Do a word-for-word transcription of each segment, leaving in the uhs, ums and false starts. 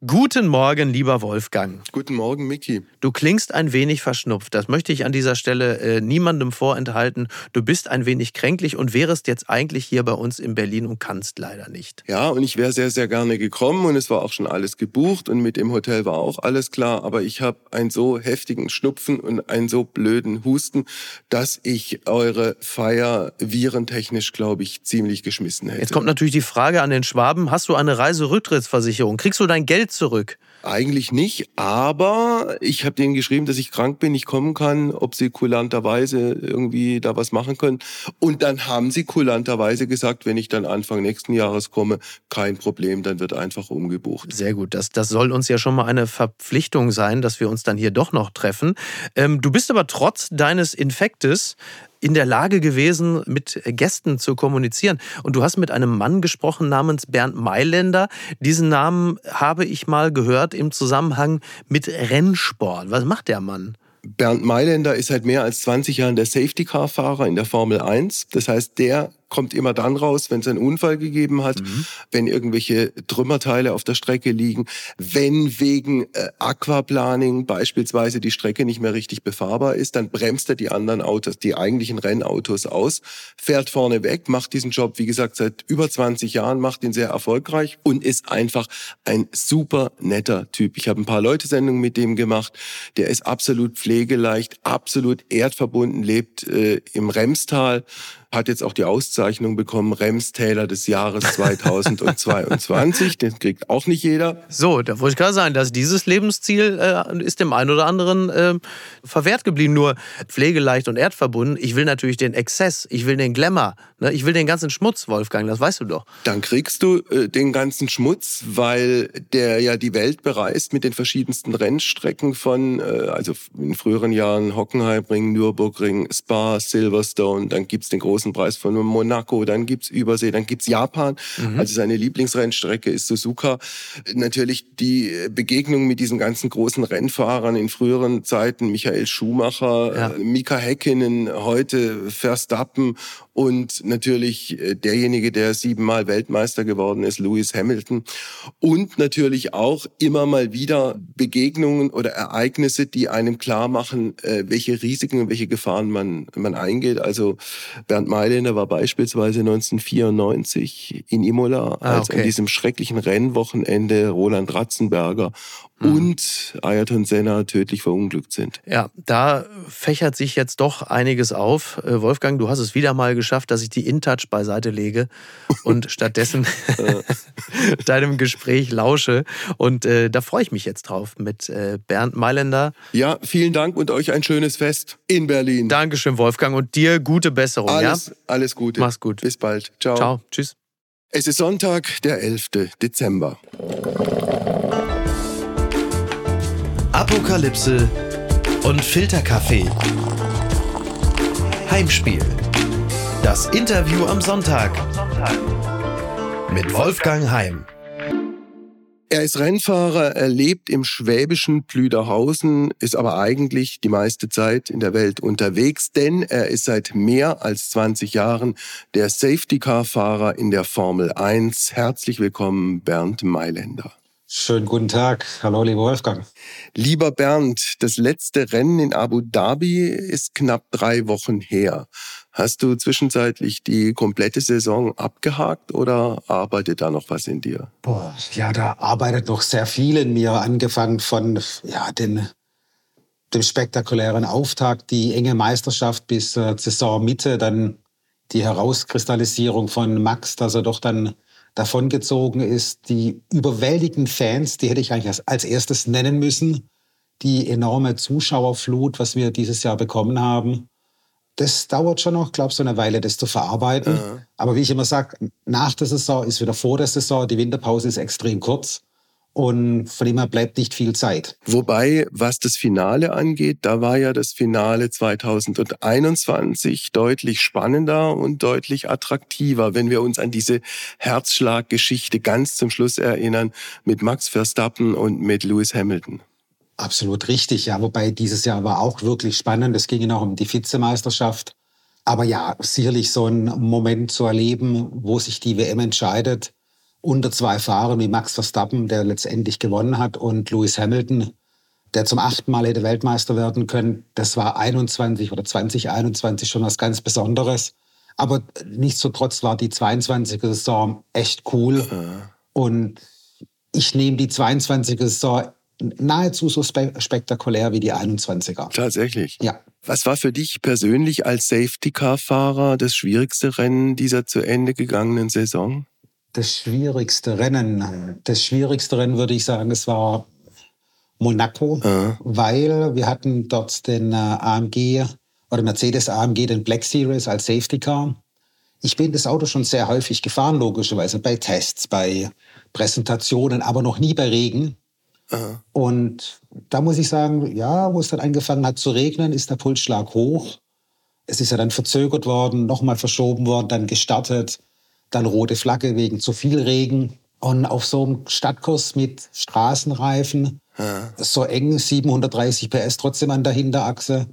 Guten Morgen, lieber Wolfgang. Guten Morgen, Micky. Du klingst ein wenig verschnupft. Das möchte ich an dieser Stelle äh, niemandem vorenthalten. Du bist ein wenig kränklich und wärest jetzt eigentlich hier bei uns in Berlin und kannst leider nicht. Ja, und ich wäre sehr, sehr gerne gekommen und es war auch schon alles gebucht und mit dem Hotel war auch alles klar. Aber ich habe einen so heftigen Schnupfen und einen so blöden Husten, dass ich eure Feier virentechnisch, glaube ich, ziemlich geschmissen hätte. Jetzt kommt natürlich die Frage an den Schwaben. Hast du eine Reiserücktrittsversicherung? Kriegst du dein Geld zurück? Eigentlich nicht, aber ich habe denen geschrieben, dass ich krank bin, nicht kommen kann, ob sie kulanterweise irgendwie da was machen können. Und dann haben sie kulanterweise gesagt, wenn ich dann Anfang nächsten Jahres komme, kein Problem, dann wird einfach umgebucht. Sehr gut, das, das soll uns ja schon mal eine Verpflichtung sein, dass wir uns dann hier doch noch treffen. Ähm, du bist aber trotz deines Infektes in der Lage gewesen, mit Gästen zu kommunizieren. Und du hast mit einem Mann gesprochen namens Bernd Mailänder. Diesen Namen habe ich mal gehört im Zusammenhang mit Rennsport. Was macht der Mann? Bernd Mailänder ist seit mehr als zwanzig Jahren der Safety-Car-Fahrer in der Formel eins. Das heißt, der kommt immer dann raus, wenn es einen Unfall gegeben hat, mhm. wenn irgendwelche Trümmerteile auf der Strecke liegen, wenn wegen äh, Aquaplaning beispielsweise die Strecke nicht mehr richtig befahrbar ist, dann bremst er die anderen Autos, die eigentlichen Rennautos aus, fährt vorne weg, macht diesen Job, wie gesagt, seit über zwanzig Jahren, macht ihn sehr erfolgreich und ist einfach ein super netter Typ. Ich habe ein paar Leute-Sendungen mit dem gemacht, der ist absolut pflegeleicht, absolut erdverbunden, lebt äh, im Remstal, hat jetzt auch die Auszeichnung bekommen, Remstäler des Jahres zweitausendzweiundzwanzig. Den kriegt auch nicht jeder. So, da wollte ich gerade sagen, dass dieses Lebensziel äh, ist dem einen oder anderen äh, verwehrt geblieben. Nur pflegeleicht und erdverbunden. Ich will natürlich den Exzess, ich will den Glamour, ne? Ich will den ganzen Schmutz, Wolfgang, das weißt du doch. Dann kriegst du äh, den ganzen Schmutz, weil der ja die Welt bereist mit den verschiedensten Rennstrecken von, äh, also in früheren Jahren Hockenheimring, Nürburgring, Spa, Silverstone, dann gibt's den großen Preis von Monaco, dann gibt's Übersee, dann gibt's Japan. Mhm. Also seine Lieblingsrennstrecke ist Suzuka. Natürlich die Begegnung mit diesen ganzen großen Rennfahrern in früheren Zeiten, Michael Schumacher, ja. Mika Häkkinen, heute Verstappen und natürlich derjenige, der siebenmal Weltmeister geworden ist, Lewis Hamilton. Und natürlich auch immer mal wieder Begegnungen oder Ereignisse, die einem klar machen, welche Risiken und welche Gefahren man, man eingeht. Also Bernd Mailänder war beispielsweise neunzehnhundertvierundneunzig in Imola, ah, als okay. an diesem schrecklichen Rennwochenende Roland Ratzenberger mhm. und Ayrton Senna tödlich verunglückt sind. Ja, da fächert sich jetzt doch einiges auf. Wolfgang, du hast es wieder mal geschafft, dass ich die InTouch beiseite lege und stattdessen deinem Gespräch lausche. Und äh, da freue ich mich jetzt drauf mit äh, Bernd Mailänder. Ja, vielen Dank und euch ein schönes Fest in Berlin. Dankeschön, Wolfgang, und dir gute Besserung. Alles, ja? alles Gute. Mach's gut. Bis bald. Ciao. Ciao. Tschüss. Es ist Sonntag, der elfte Dezember. Apokalypse und Filterkaffee. Heimspiel. Das Interview am Sonntag. Mit Wolfgang Heim. Er ist Rennfahrer, er lebt im schwäbischen Plüderhausen, ist aber eigentlich die meiste Zeit in der Welt unterwegs, denn er ist seit mehr als zwanzig Jahren der Safety-Car-Fahrer in der Formel eins. Herzlich willkommen, Bernd Mailänder. Schönen guten Tag. Hallo, lieber Wolfgang. Lieber Bernd, das letzte Rennen in Abu Dhabi ist knapp drei Wochen her. Hast du zwischenzeitlich die komplette Saison abgehakt oder arbeitet da noch was in dir? Boah, ja, da arbeitet noch sehr viel in mir, angefangen von ja, den, dem spektakulären Auftakt, die enge Meisterschaft bis äh, Saisonmitte, dann die Herauskristallisierung von Max, dass er doch dann davongezogen ist, die überwältigenden Fans, die hätte ich eigentlich als, als erstes nennen müssen, die enorme Zuschauerflut, was wir dieses Jahr bekommen haben. Das dauert schon noch, glaube ich, so eine Weile, das zu verarbeiten. Ja. Aber wie ich immer sage, nach der Saison ist wieder vor der Saison, die Winterpause ist extrem kurz. Und von dem her bleibt nicht viel Zeit. Wobei, was das Finale angeht, da war ja das Finale zweitausendeinundzwanzig deutlich spannender und deutlich attraktiver, wenn wir uns an diese Herzschlaggeschichte ganz zum Schluss erinnern mit Max Verstappen und mit Lewis Hamilton. Absolut richtig, ja. Wobei dieses Jahr war auch wirklich spannend. Es ging ja noch um die Vizemeisterschaft. Aber ja, sicherlich so ein Moment zu erleben, wo sich die W M entscheidet, unter zwei Fahrern wie Max Verstappen, der letztendlich gewonnen hat, und Lewis Hamilton, der zum achten Mal hätte Weltmeister werden können. Das war einundzwanzig oder zwanzig einundzwanzig schon was ganz Besonderes. Aber nichtsdestotrotz war die zweiundzwanzige Saison echt cool. Ja. Und ich nehme die zweiundzwanzige Saison nahezu so spe- spektakulär wie die einundzwanziger. Tatsächlich? Ja. Was war für dich persönlich als Safety-Car-Fahrer das schwierigste Rennen dieser zu Ende gegangenen Saison? Das schwierigste Rennen, das schwierigste Rennen würde ich sagen, es war Monaco, Ja. weil wir hatten dort den äh, A M G oder Mercedes A M G, den Black Series als Safety Car. Ich bin das Auto schon sehr häufig gefahren, logischerweise bei Tests, bei Präsentationen, aber noch nie bei Regen. Ja. Und da muss ich sagen, ja, wo es dann angefangen hat zu regnen, ist der Pulsschlag hoch. Es ist ja dann verzögert worden, nochmal verschoben worden, dann gestartet, dann rote Flagge wegen zu viel Regen. Und auf so einem Stadtkurs mit Straßenreifen, Ja. so eng, siebenhundertdreißig P S trotzdem an der Hinterachse,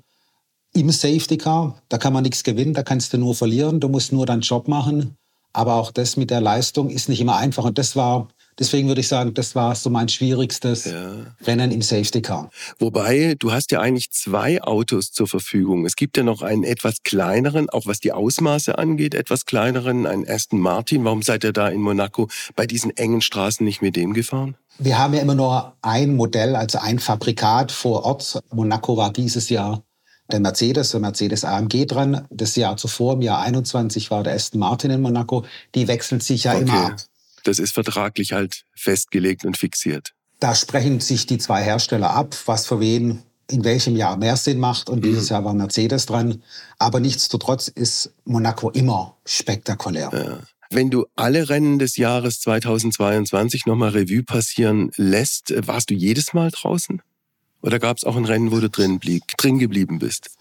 im Safety Car, da kann man nichts gewinnen, da kannst du nur verlieren, du musst nur deinen Job machen. Aber auch das mit der Leistung ist nicht immer einfach. Und das war, deswegen würde ich sagen, das war so mein schwierigstes Ja. Rennen im Safety Car. Wobei, du hast ja eigentlich zwei Autos zur Verfügung. Es gibt ja noch einen etwas kleineren, auch was die Ausmaße angeht, etwas kleineren, einen Aston Martin. Warum seid ihr da in Monaco bei diesen engen Straßen nicht mit dem gefahren? Wir haben ja immer nur ein Modell, also ein Fabrikat vor Ort. Monaco war dieses Jahr der Mercedes, der Mercedes A M G dran. Das Jahr zuvor, im Jahr einundzwanzig, war der Aston Martin in Monaco. Die wechseln sich ja immer ab. Das ist vertraglich halt festgelegt und fixiert. Da sprechen sich die zwei Hersteller ab, was für wen in welchem Jahr mehr Sinn macht. Und dieses Jahr war Mercedes dran. Aber nichtsdestotrotz ist Monaco immer spektakulär. Ja. Wenn du alle Rennen des Jahres zweitausendzweiundzwanzig nochmal Revue passieren lässt, warst du jedes Mal draußen? Oder gab es auch ein Rennen, wo du drin, blieb, drin geblieben bist?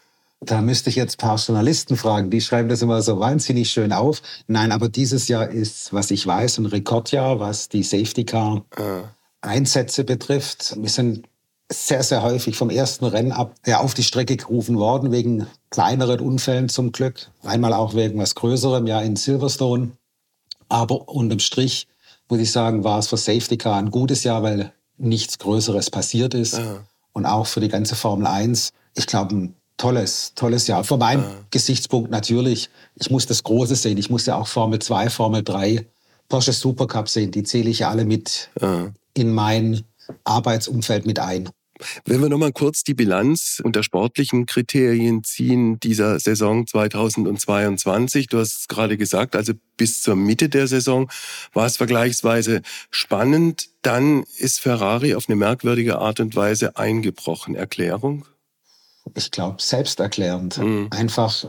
Da müsste ich jetzt ein paar Journalisten fragen, die schreiben das immer so wahnsinnig schön auf. Nein, aber dieses Jahr ist, was ich weiß, ein Rekordjahr, was die Safety-Car-Einsätze betrifft. Wir sind sehr, sehr häufig vom ersten Rennen ab ja, auf die Strecke gerufen worden, wegen kleineren Unfällen zum Glück. Einmal auch wegen was Größerem, ja in Silverstone. Aber unterm Strich, muss ich sagen, war es für Safety-Car ein gutes Jahr, weil nichts Größeres passiert ist. Ja. Und auch für die ganze Formel eins, ich glaube, ein tolles, tolles Jahr. Von meinem ja. Gesichtspunkt natürlich, ich muss das Große sehen. Ich muss ja auch Formel zwei, Formel drei, Porsche Supercup sehen. Die zähle ich ja alle mit ja. in mein Arbeitsumfeld mit ein. Wenn wir nochmal kurz die Bilanz unter sportlichen Kriterien ziehen dieser Saison zweitausendzweiundzwanzig. Du hast es gerade gesagt, also bis zur Mitte der Saison war es vergleichsweise spannend. Dann ist Ferrari auf eine merkwürdige Art und Weise eingebrochen. Erklärung? Ich glaube, selbsterklärend. Mhm. Einfach,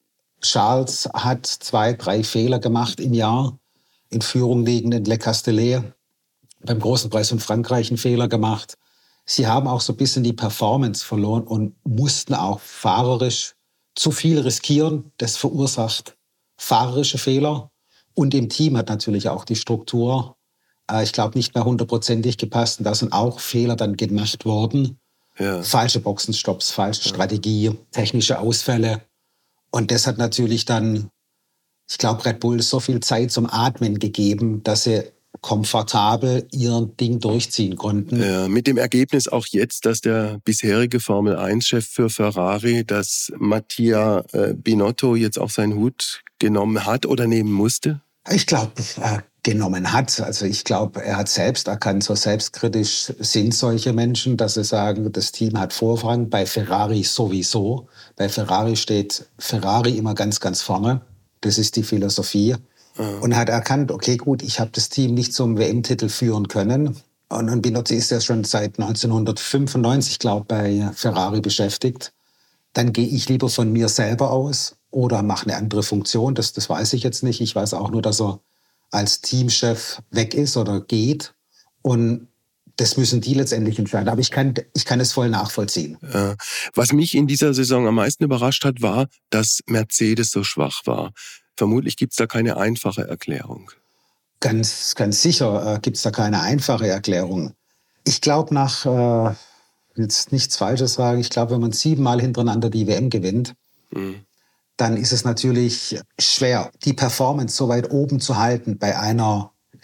Charles hat zwei, drei Fehler gemacht im Jahr. In Führung liegend in Le Castellet. Beim Großen Preis von Frankreich einen Fehler gemacht. Sie haben auch so ein bisschen die Performance verloren und mussten auch fahrerisch zu viel riskieren. Das verursacht fahrerische Fehler. Und im Team hat natürlich auch die Struktur, äh, ich glaube, nicht mehr hundertprozentig gepasst. Und da sind auch Fehler dann gemacht worden. Ja. Falsche Boxenstopps, falsche ja. Strategie, technische Ausfälle. Und das hat natürlich dann, ich glaube, Red Bull so viel Zeit zum Atmen gegeben, dass sie komfortabel ihr Ding durchziehen konnten. Ja, mit dem Ergebnis auch jetzt, dass der bisherige Formel eins Chef für Ferrari, dass Mattia äh, Binotto jetzt auch seinen Hut genommen hat oder nehmen musste? Ich glaube, äh, genommen hat. Also ich glaube, er hat selbst erkannt, so selbstkritisch sind solche Menschen, dass sie sagen, das Team hat Vorrang, bei Ferrari sowieso. Bei Ferrari steht Ferrari immer ganz, ganz vorne. Das ist die Philosophie. Und hat erkannt, okay, gut, ich habe das Team nicht zum W M-Titel führen können. Und Binotto ist ja schon seit neunzehnhundertfünfundneunzig, glaube ich, bei Ferrari beschäftigt. Dann gehe ich lieber von mir selber aus oder mache eine andere Funktion. Das, das weiß ich jetzt nicht. Ich weiß auch nur, dass er als Teamchef weg ist oder geht. Und das müssen die letztendlich entscheiden. Aber ich kann, ich kann es voll nachvollziehen. Ja. Was mich in dieser Saison am meisten überrascht hat, war, dass Mercedes so schwach war. Vermutlich gibt es da keine einfache Erklärung. Ganz, ganz sicher äh, gibt es da keine einfache Erklärung. Ich glaube, nach, äh, jetzt nichts Falsches sagen, ich glaube, wenn man siebenmal hintereinander die W M gewinnt, mhm. dann ist es natürlich schwer, die Performance so weit oben zu halten bei einer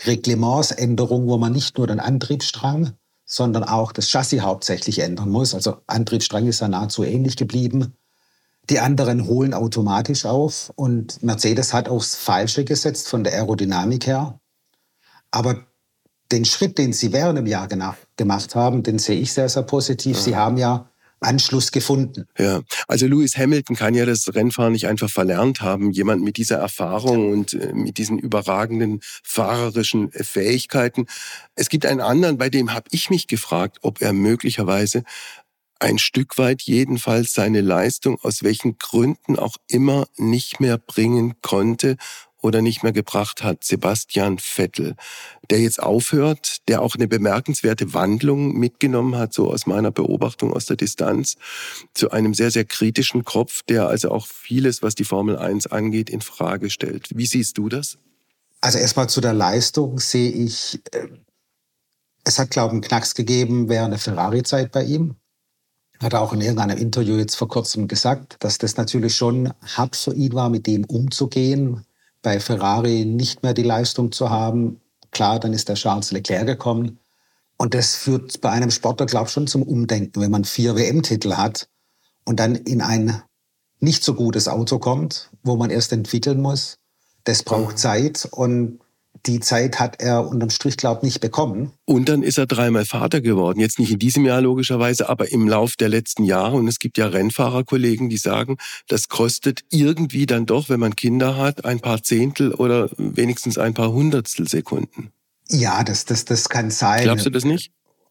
Reglementsänderung, wo man nicht nur den Antriebsstrang, sondern auch das Chassis hauptsächlich ändern muss. Also Antriebsstrang ist ja nahezu ähnlich geblieben. Die anderen holen automatisch auf und Mercedes hat aufs Falsche gesetzt von der Aerodynamik her. Aber den Schritt, den sie während dem Jahr gemacht haben, den sehe ich sehr, sehr positiv. Sie haben ja Anschluss gefunden. Ja, also Lewis Hamilton kann ja das Rennfahren nicht einfach verlernt haben. Jemand mit dieser Erfahrung und äh, mit diesen überragenden fahrerischen Fähigkeiten. Es gibt einen anderen, bei dem habe ich mich gefragt, ob er möglicherweise ein Stück weit jedenfalls seine Leistung aus welchen Gründen auch immer nicht mehr bringen konnte oder nicht mehr gebracht hat, Sebastian Vettel, der jetzt aufhört, der auch eine bemerkenswerte Wandlung mitgenommen hat, so aus meiner Beobachtung aus der Distanz, zu einem sehr, sehr kritischen Kopf, der also auch vieles, was die Formel eins angeht, in Frage stellt. Wie siehst du das? Also erstmal zu der Leistung sehe ich, äh, es hat, glaube ich, einen Knacks gegeben während der Ferrari-Zeit bei ihm. Hat er auch in irgendeinem Interview jetzt vor kurzem gesagt, dass das natürlich schon hart für ihn war, mit dem umzugehen, bei Ferrari nicht mehr die Leistung zu haben. Klar, dann ist der Charles Leclerc gekommen. Und das führt bei einem Sportler, glaube ich, schon zum Umdenken, wenn man vier W M-Titel hat und dann in ein nicht so gutes Auto kommt, wo man erst entwickeln muss. Das braucht Zeit und die Zeit hat er unterm Strich, glaube ich, nicht bekommen. Und dann ist er dreimal Vater geworden. Jetzt nicht in diesem Jahr logischerweise, aber im Lauf der letzten Jahre. Und es gibt ja Rennfahrerkollegen, die sagen, das kostet irgendwie dann doch, wenn man Kinder hat, ein paar Zehntel oder wenigstens ein paar Hundertstel Sekunden. Ja, das, das, das kann sein. Glaubst du das nicht?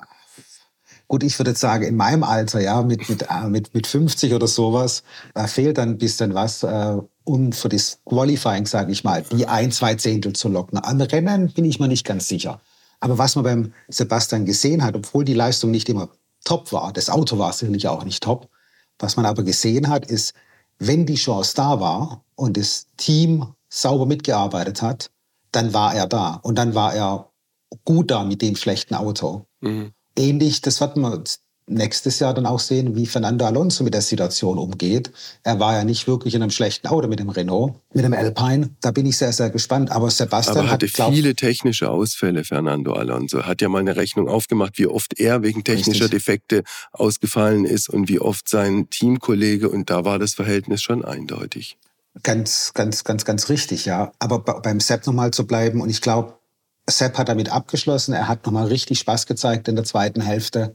Gut, ich würde jetzt sagen, in meinem Alter, ja, mit, mit, mit, mit fünfzig oder sowas, da fehlt dann ein bisschen was, äh, um für das Qualifying, sage ich mal, die ein, zwei Zehntel zu locken. Am Rennen bin ich mir nicht ganz sicher. Aber was man beim Sebastian gesehen hat, obwohl die Leistung nicht immer top war, das Auto war sicherlich auch nicht top, was man aber gesehen hat, ist, wenn die Chance da war und das Team sauber mitgearbeitet hat, dann war er da. Und dann war er gut da mit dem schlechten Auto. Mhm. Ähnlich, das wird man nächstes Jahr dann auch sehen, wie Fernando Alonso mit der Situation umgeht. Er war ja nicht wirklich in einem schlechten Auto mit dem Renault, mit dem Alpine. Da bin ich sehr, sehr gespannt. Aber Sebastian Aber hatte hat, glaub, viele technische Ausfälle, Fernando Alonso. Hat ja mal eine Rechnung aufgemacht, wie oft er wegen technischer Richtig. Defekte ausgefallen ist und wie oft sein Teamkollege. Und da war das Verhältnis schon eindeutig. Ganz, ganz, ganz, ganz richtig, ja. Aber beim Sepp nochmal zu bleiben. Und ich glaube, Sepp hat damit abgeschlossen. Er hat nochmal richtig Spaß gezeigt in der zweiten Hälfte.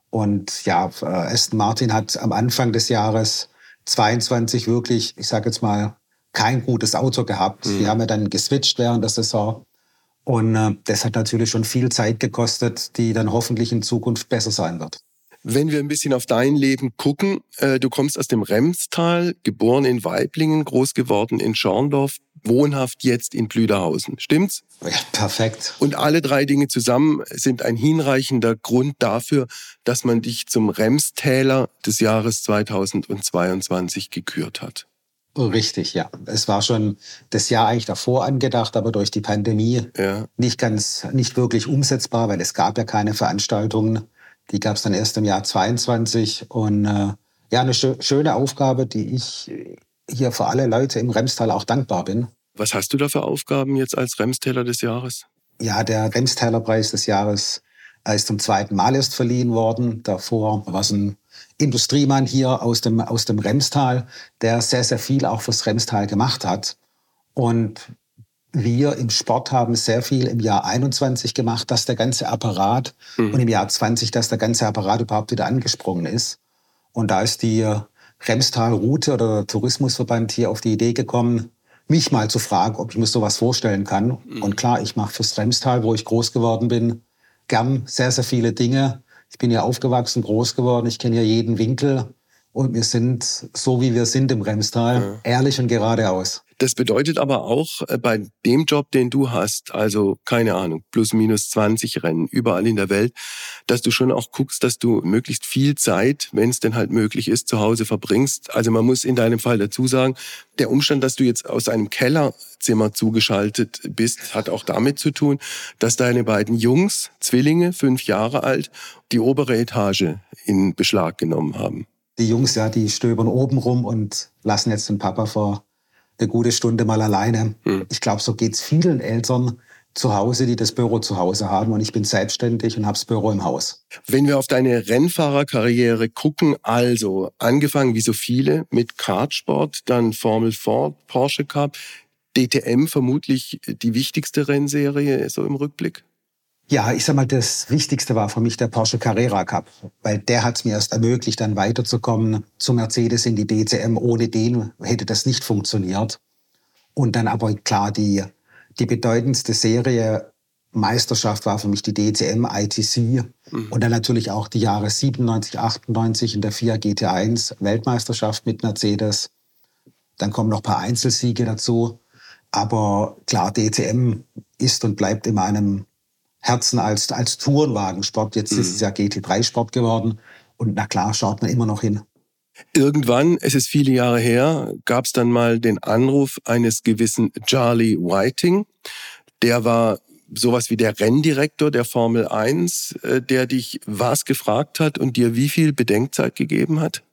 Und ja, Aston Martin hat am Anfang des Jahres zweiundzwanzig wirklich, ich sage jetzt mal, kein gutes Auto gehabt. Mhm. Die haben ja dann geswitcht während der Saison. Und äh, das hat natürlich schon viel Zeit gekostet, die dann hoffentlich in Zukunft besser sein wird. Wenn wir ein bisschen auf dein Leben gucken, äh, du kommst aus dem Remstal, geboren in Waiblingen, groß geworden in Schorndorf, wohnhaft jetzt in Plüderhausen. Stimmt's? Ja, perfekt. Und alle drei Dinge zusammen sind ein hinreichender Grund dafür, dass man dich zum Remstäler des Jahres zweitausendzweiundzwanzig gekürt hat. Richtig, ja. Es war schon das Jahr eigentlich davor angedacht, aber durch die Pandemie ja. nicht ganz, nicht wirklich umsetzbar, weil es gab ja keine Veranstaltungen. Die gab es dann erst im Jahr zweiundzwanzig. Und äh, ja, eine schö- schöne Aufgabe, die ich hier für alle Leute im Remstal auch dankbar bin. Was hast du da für Aufgaben jetzt als Remstäler des Jahres? Ja, der Remstäler Preis des Jahres ist zum zweiten Mal erst verliehen worden. Davor war es ein Industriemann hier aus dem, aus dem Remstal, der sehr, sehr viel auch fürs Remstal gemacht hat. Und wir im Sport haben sehr viel im Jahr einundzwanzig gemacht, dass der ganze Apparat mhm. und im Jahr zwanzig, dass der ganze Apparat überhaupt wieder angesprungen ist. Und da ist die Remstal-Route oder der Tourismusverband hier auf die Idee gekommen, mich mal zu fragen, ob ich mir sowas vorstellen kann. Mhm. Und klar, ich mache fürs Remstal, wo ich groß geworden bin, gern sehr, sehr viele Dinge. Ich bin hier aufgewachsen, groß geworden, ich kenne hier jeden Winkel. Und wir sind, so wie wir sind im Remstal, ja. ehrlich und geradeaus. Das bedeutet aber auch, bei dem Job, den du hast, also keine Ahnung, plus minus zwanzig Rennen überall in der Welt, dass du schon auch guckst, dass du möglichst viel Zeit, wenn es denn halt möglich ist, zu Hause verbringst. Also man muss in deinem Fall dazu sagen, der Umstand, dass du jetzt aus einem Kellerzimmer zugeschaltet bist, hat auch damit zu tun, dass deine beiden Jungs, Zwillinge, fünf Jahre alt, die obere Etage in Beschlag genommen haben. Die Jungs, ja, die stöbern oben rum und lassen jetzt den Papa vor eine gute Stunde mal alleine. Hm. Ich glaube, so geht's vielen Eltern, zu Hause, die das Büro zu Hause haben und ich bin selbstständig und habe das Büro im Haus. Wenn wir auf deine Rennfahrerkarriere gucken, also angefangen wie so viele mit Kartsport, dann Formel vier, Porsche Cup, D T M vermutlich die wichtigste Rennserie so im Rückblick? Ja, ich sag mal, das Wichtigste war für mich der Porsche Carrera Cup, weil der hat es mir erst ermöglicht, dann weiterzukommen zu Mercedes in die D T M. Ohne den hätte das nicht funktioniert. Und dann aber klar, die, die bedeutendste Serie Meisterschaft war für mich die D T M I T C. Mhm. Und dann natürlich auch die Jahre siebenundneunzig, achtundneunzig in der F I A G T eins, Weltmeisterschaft mit Mercedes. Dann kommen noch ein paar Einzelsiege dazu. Aber klar, D T M ist und bleibt in meinem Herzen als, als Tourenwagensport. Jetzt mhm. ist es ja G T drei Sport geworden. Und na klar, schaut man immer noch hin. Irgendwann, es ist viele Jahre her, gab es dann mal den Anruf eines gewissen Charlie Whiting. Der war sowas wie der Renndirektor der Formel eins, der dich was gefragt hat und dir wie viel Bedenkzeit gegeben hat?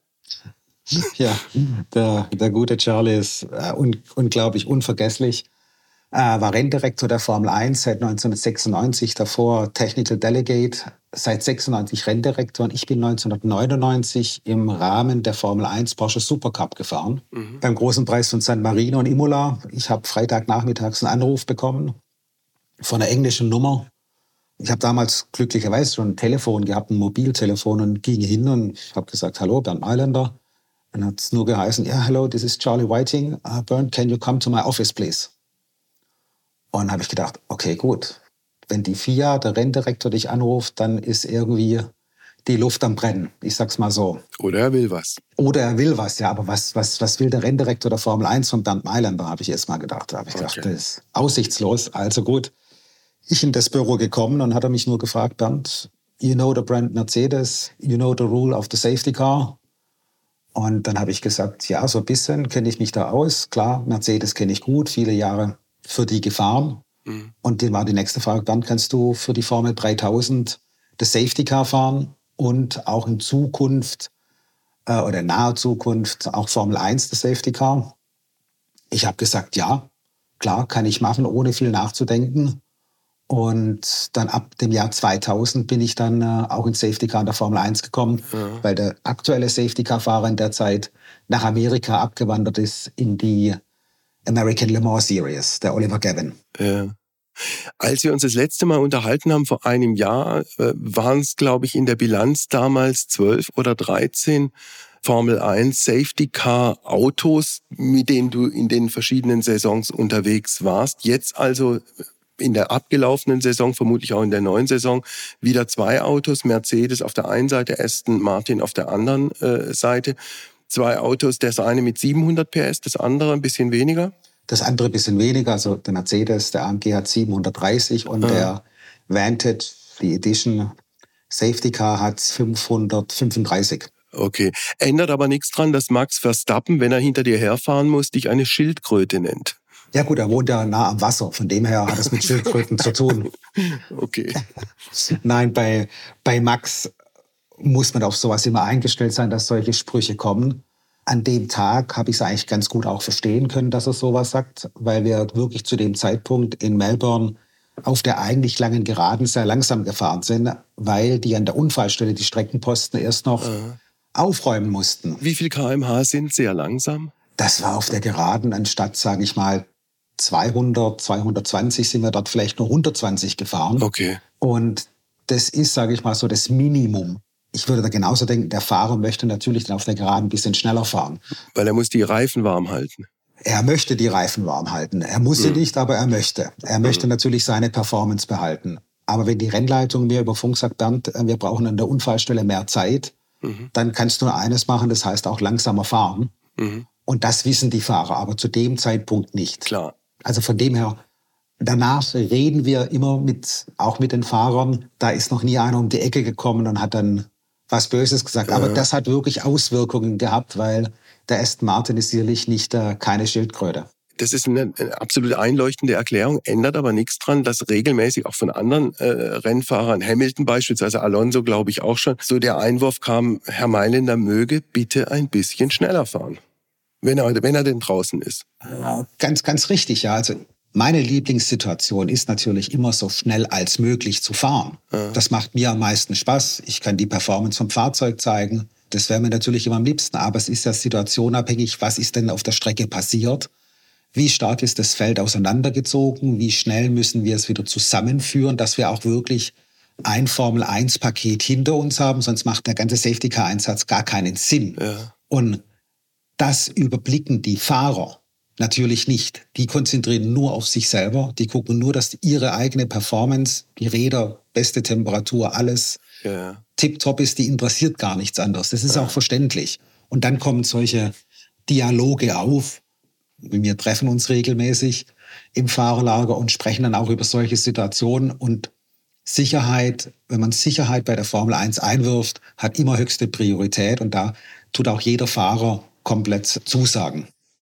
Ja, der, der gute Charlie ist äh, un, unglaublich unvergesslich. Äh, war Renndirektor der Formel eins seit neunzehnhundertsechsundneunzig, davor Technical Delegate, seit sechsundneunzig Renndirektor. Und ich bin neunzehnhundertneunundneunzig im Rahmen der Formel eins Porsche Supercup gefahren, mhm. beim großen Preis von San Marino und Imola. Ich habe Freitagnachmittags einen Anruf bekommen von einer englischen Nummer. Ich habe damals glücklicherweise schon ein Telefon gehabt, ein Mobiltelefon, und ging hin und habe gesagt, hallo, Bernd Mailänder. Dann hat es nur geheißen, ja, yeah, hello, this is Charlie Whiting. Uh, Bernd, can you come to my office, please? Und dann habe ich gedacht, okay, gut. Wenn die F I A, der Renndirektor, dich anruft, dann ist irgendwie die Luft am Brennen. Ich sag's mal so. Oder er will was. Oder er will was, ja. Aber was, was, was will der Renndirektor der Formel eins von Bernd Mailänder, habe ich erst mal gedacht. Da habe ich okay. gedacht, das ist aussichtslos. Also gut. Ich in das Büro gekommen und hat er mich nur gefragt, Bernd, you know the brand Mercedes, you know the rule of the safety car. Und dann habe ich gesagt, ja, so ein bisschen kenne ich mich da aus. Klar, Mercedes kenne ich gut, viele Jahre für die gefahren. Mhm. Und dann war die nächste Frage, dann kannst du für die Formel dreitausend das Safety Car fahren und auch in Zukunft äh, oder in naher Zukunft auch Formel eins das Safety Car. Ich habe gesagt, ja, klar, kann ich machen, ohne viel nachzudenken. Und dann ab dem Jahr zweitausend bin ich dann äh, auch ins Safety Car in der Formel eins gekommen, ja. weil der aktuelle Safety Car-Fahrer in der Zeit nach Amerika abgewandert ist in die American Le Mans Series, der Oliver Gavin. Ja. Als wir uns das letzte Mal unterhalten haben, vor einem Jahr, äh, waren es, glaube ich, in der Bilanz damals zwölf oder dreizehn Formel eins Safety Car Autos, mit denen du in den verschiedenen Saisons unterwegs warst. Jetzt also in der abgelaufenen Saison, vermutlich auch in der neuen Saison, wieder zwei Autos, Mercedes auf der einen Seite, Aston Martin auf der anderen äh, Seite. Zwei Autos, das eine mit siebenhundert P S, das andere ein bisschen weniger? Das andere ein bisschen weniger, also der Mercedes, der A M G hat siebenhundertdreißig und ah. der Vantage, die Edition Safety Car, hat fünfhundertfünfunddreißig. Okay, ändert aber nichts dran, dass Max Verstappen, wenn er hinter dir herfahren muss, dich eine Schildkröte nennt. Ja gut, er wohnt ja nah am Wasser, von dem her hat es mit Schildkröten zu tun. Okay. Nein, bei, bei Max muss man auf sowas immer eingestellt sein, dass solche Sprüche kommen. An dem Tag habe ich es eigentlich ganz gut auch verstehen können, dass er sowas sagt, weil wir wirklich zu dem Zeitpunkt in Melbourne auf der eigentlich langen Geraden sehr langsam gefahren sind, weil die an der Unfallstelle die Streckenposten erst noch Aha. aufräumen mussten. Wie viel Kilometer pro Stunde sind sehr langsam? Das war auf der Geraden anstatt, sage ich mal, zweihundert, zweihundertzwanzig sind wir dort vielleicht nur hundertzwanzig gefahren. Okay. Und das ist, sage ich mal, so das Minimum. Ich würde da genauso denken, der Fahrer möchte natürlich dann auf der Geraden ein bisschen schneller fahren. Weil er muss die Reifen warm halten. Er möchte die Reifen warm halten. Er muss sie mhm. nicht, aber er möchte. Er mhm. möchte natürlich seine Performance behalten. Aber wenn die Rennleitung mir über Funk sagt, Bernd, wir brauchen an der Unfallstelle mehr Zeit, mhm. dann kannst du nur eines machen, das heißt auch langsamer fahren. Mhm. Und das wissen die Fahrer, aber zu dem Zeitpunkt nicht. Klar. Also von dem her, danach reden wir immer mit, auch mit den Fahrern. Da ist noch nie einer um die Ecke gekommen und hat dann was Böses gesagt. Aber ja. das hat wirklich Auswirkungen gehabt, weil der Aston Martin ist sicherlich nicht äh, keine Schildkröte. Das ist eine, eine absolut einleuchtende Erklärung, ändert aber nichts dran, dass regelmäßig auch von anderen äh, Rennfahrern, Hamilton beispielsweise, Alonso glaube ich auch schon, so der Einwurf kam, Herr Mailänder möge bitte ein bisschen schneller fahren. Wenn er, wenn er denn draußen ist. Ja, ganz, ganz richtig, ja. Also Meine Lieblingssituation ist natürlich immer so schnell als möglich zu fahren. Ja. Das macht mir am meisten Spaß. Ich kann die Performance vom Fahrzeug zeigen. Das wäre mir natürlich immer am liebsten. Aber es ist ja situationabhängig, was ist denn auf der Strecke passiert? Wie stark ist das Feld auseinandergezogen? Wie schnell müssen wir es wieder zusammenführen, dass wir auch wirklich ein Formel eins Paket hinter uns haben? Sonst macht der ganze Safety-Car-Einsatz gar keinen Sinn. Ja. Und das überblicken die Fahrer natürlich nicht. Die konzentrieren nur auf sich selber. Die gucken nur, dass ihre eigene Performance, die Räder, beste Temperatur, alles ja. tipptopp ist. Die interessiert gar nichts anderes. Das ist ja. auch verständlich. Und dann kommen solche Dialoge auf. Wir treffen uns regelmäßig im Fahrerlager und sprechen dann auch über solche Situationen. Und Sicherheit, wenn man Sicherheit bei der Formel eins einwirft, hat immer höchste Priorität. Und da tut auch jeder Fahrer komplett zusagen.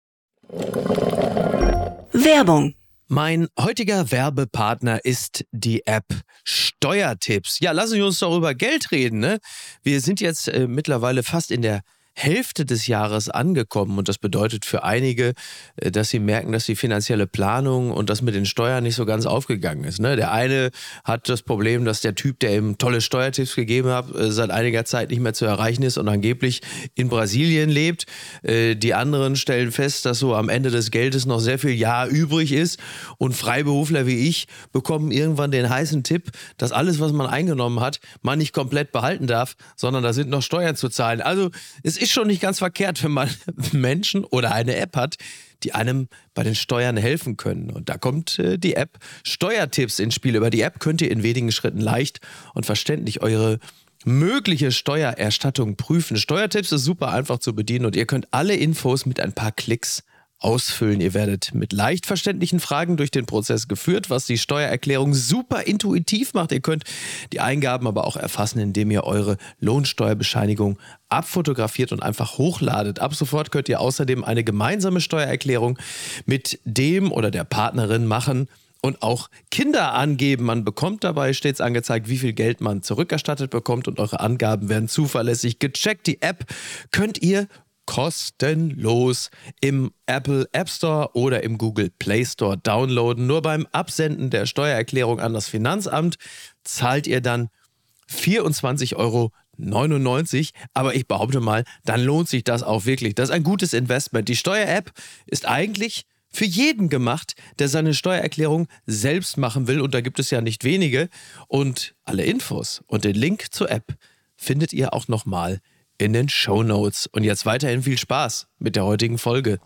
Werbung. Mein heutiger Werbepartner ist die App Steuertipps. Ja, lassen Sie uns doch über Geld reden, ne? Wir sind jetzt äh, mittlerweile fast in der Hälfte des Jahres angekommen und das bedeutet für einige, dass sie merken, dass die finanzielle Planung und das mit den Steuern nicht so ganz aufgegangen ist. Ne? Der eine hat das Problem, dass der Typ, der ihm tolle Steuertipps gegeben hat, seit einiger Zeit nicht mehr zu erreichen ist und angeblich in Brasilien lebt. Die anderen stellen fest, dass so am Ende des Geldes noch sehr viel Jahr übrig ist und Freiberufler wie ich bekommen irgendwann den heißen Tipp, dass alles, was man eingenommen hat, man nicht komplett behalten darf, sondern da sind noch Steuern zu zahlen. Also es ist schon nicht ganz verkehrt, wenn man Menschen oder eine App hat, die einem bei den Steuern helfen können. Und da kommt äh, die App Steuertipps ins Spiel. Über die App könnt ihr in wenigen Schritten leicht und verständlich eure mögliche Steuererstattung prüfen. Steuertipps ist super einfach zu bedienen und ihr könnt alle Infos mit ein paar Klicks ausfüllen. Ihr werdet mit leicht verständlichen Fragen durch den Prozess geführt, was die Steuererklärung super intuitiv macht. Ihr könnt die Eingaben aber auch erfassen, indem ihr eure Lohnsteuerbescheinigung abfotografiert und einfach hochladet. Ab sofort könnt ihr außerdem eine gemeinsame Steuererklärung mit dem oder der Partnerin machen und auch Kinder angeben. Man bekommt dabei stets angezeigt, wie viel Geld man zurückerstattet bekommt und eure Angaben werden zuverlässig gecheckt. Die App könnt ihr kostenlos im Apple App Store oder im Google Play Store downloaden. Nur beim Absenden der Steuererklärung an das Finanzamt zahlt ihr dann vierundzwanzig Euro neunundneunzig. Aber ich behaupte mal, dann lohnt sich das auch wirklich. Das ist ein gutes Investment. Die Steuer-App ist eigentlich für jeden gemacht, der seine Steuererklärung selbst machen will. Und da gibt es ja nicht wenige. Und alle Infos und den Link zur App findet ihr auch nochmal in den Shownotes. Und jetzt weiterhin viel Spaß mit der heutigen Folge.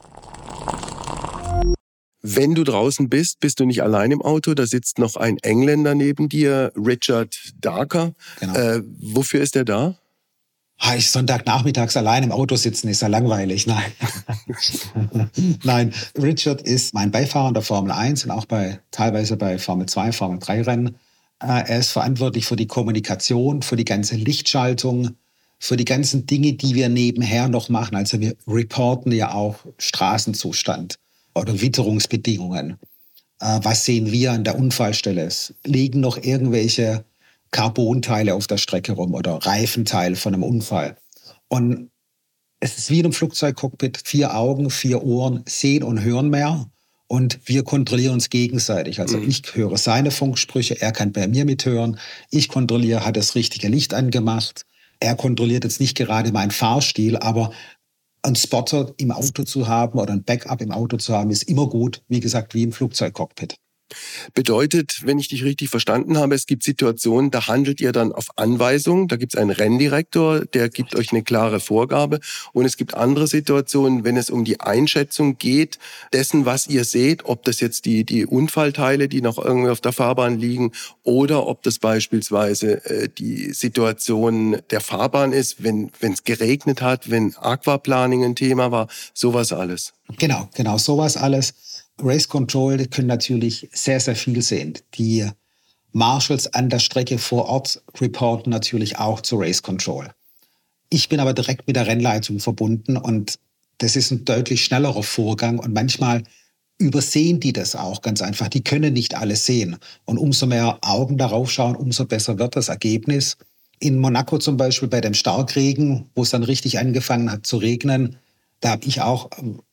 Wenn du draußen bist, bist du nicht allein im Auto. Da sitzt noch ein Engländer neben dir, Richard Darker. Genau. Äh, wofür ist er da? Ich Sonntagnachmittags allein im Auto sitzen, ist ja langweilig. Nein. Nein, Richard ist mein Beifahrer in der Formel eins und auch bei teilweise bei Formel zwei, Formel drei Rennen. Er ist verantwortlich für die Kommunikation, für die ganze Lichtschaltung, für die ganzen Dinge, die wir nebenher noch machen. Also wir reporten ja auch Straßenzustand oder Witterungsbedingungen. Äh, was sehen wir an der Unfallstelle? Es liegen noch irgendwelche Carbonteile auf der Strecke rum oder Reifenteile von einem Unfall. Und es ist wie in einem Flugzeugcockpit, vier Augen, vier Ohren, sehen und hören mehr. Und wir kontrollieren uns gegenseitig. Also mhm. ich höre seine Funksprüche, er kann bei mir mithören. Ich kontrolliere, hat das richtige Licht angemacht. Er kontrolliert jetzt nicht gerade meinen Fahrstil, aber einen Spotter im Auto zu haben oder ein Backup im Auto zu haben, ist immer gut, wie gesagt, wie im Flugzeugcockpit. Bedeutet, wenn ich dich richtig verstanden habe, es gibt Situationen, da handelt ihr dann auf Anweisung, da gibt es einen Renndirektor, der gibt euch eine klare Vorgabe und es gibt andere Situationen, wenn es um die Einschätzung geht, dessen, was ihr seht, ob das jetzt die, die Unfallteile, die noch irgendwie auf der Fahrbahn liegen oder ob das beispielsweise äh, die Situation der Fahrbahn ist, wenn wenn es geregnet hat, wenn Aquaplaning ein Thema war, sowas alles. Genau, genau, sowas alles. Race Control können natürlich sehr, sehr viel sehen. Die Marshals an der Strecke vor Ort reporten natürlich auch zu Race Control. Ich bin aber direkt mit der Rennleitung verbunden und das ist ein deutlich schnellerer Vorgang und manchmal übersehen die das auch ganz einfach. Die können nicht alles sehen. Und umso mehr Augen darauf schauen, umso besser wird das Ergebnis. In Monaco zum Beispiel bei dem Starkregen, wo es dann richtig angefangen hat zu regnen, da habe ich auch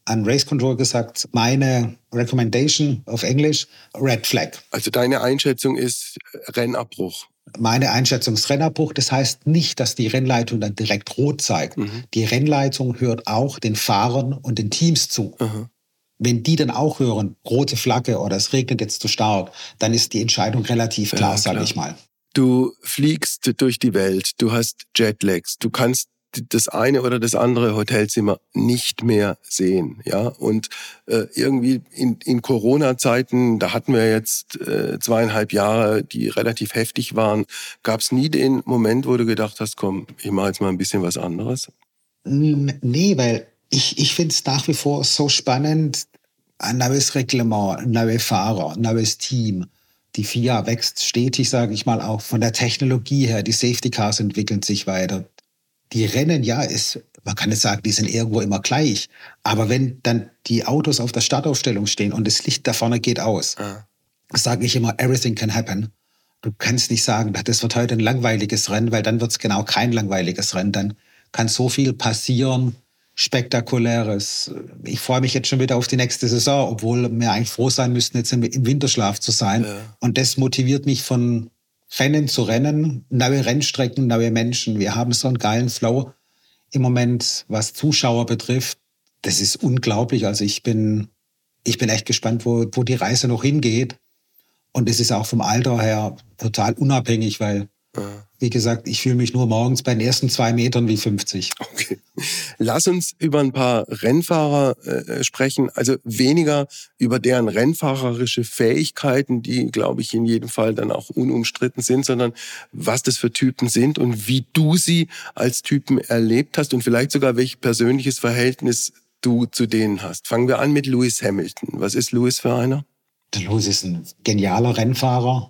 an Race Control gesagt, meine Recommendation auf Englisch, Red Flag. Also deine Einschätzung ist Rennabbruch. Meine Einschätzung ist Rennabbruch. Das heißt nicht, dass die Rennleitung dann direkt rot zeigt. Mhm. Die Rennleitung hört auch den Fahrern und den Teams zu. Mhm. Wenn die dann auch hören, rote Flagge oder es regnet jetzt zu stark, dann ist die Entscheidung relativ klar, ja, sage ich mal. Du fliegst durch die Welt, du hast Jetlags, du kannst das eine oder das andere Hotelzimmer nicht mehr sehen, ja, und äh, irgendwie in, in Corona-Zeiten, da hatten wir jetzt äh, zweieinhalb Jahre, die relativ heftig waren, gab es nie den Moment, wo du gedacht hast, komm, ich mache jetzt mal ein bisschen was anderes? Nee, weil ich, ich finde es nach wie vor so spannend, ein neues Reglement, neue Fahrer, neues Team. Die F I A wächst stetig, sage ich mal, auch von der Technologie her. Die Safety Cars entwickeln sich weiter. Die Rennen, ja, ist, man kann nicht sagen, die sind irgendwo immer gleich. Aber wenn dann die Autos auf der Startaufstellung stehen und das Licht da vorne geht aus, ah. sage ich immer, everything can happen. Du kannst nicht sagen, das wird heute ein langweiliges Rennen, weil dann wird es genau kein langweiliges Rennen. Dann kann so viel passieren, Spektakuläres. Ich freue mich jetzt schon wieder auf die nächste Saison, obwohl wir eigentlich froh sein müssten, jetzt im Winterschlaf zu sein. Ja. Und das motiviert mich von Rennen zu Rennen, neue Rennstrecken, neue Menschen. Wir haben so einen geilen Flow im Moment, was Zuschauer betrifft. Das ist unglaublich. Also ich bin, ich bin echt gespannt, wo, wo die Reise noch hingeht. Und es ist auch vom Alter her total unabhängig, weil, ja. wie gesagt, ich fühle mich nur morgens bei den ersten zwei Metern wie fünfzig. Okay. Lass uns über ein paar Rennfahrer äh, sprechen, also weniger über deren rennfahrerische Fähigkeiten, die, glaube ich, in jedem Fall dann auch unumstritten sind, sondern was das für Typen sind und wie du sie als Typen erlebt hast und vielleicht sogar welches persönliches Verhältnis du zu denen hast. Fangen wir an mit Lewis Hamilton. Was ist Lewis für einer? Der Lewis ist ein genialer Rennfahrer,